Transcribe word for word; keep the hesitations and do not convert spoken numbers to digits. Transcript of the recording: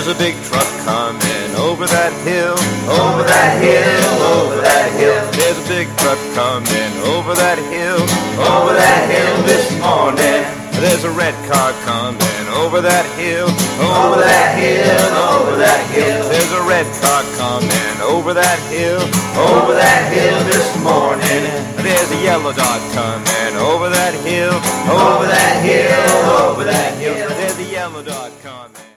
There's a big truck coming over that hill, over that hill, over that hill. There's a big truck coming over that hill, over that hill this morning. There's a red car coming over that hill, over that hill, over that hill. There's a red car coming over that hill, over that hill this morning. There's a yellow dog coming over that hill, over that hill, over that hill. There's a yellow dog coming.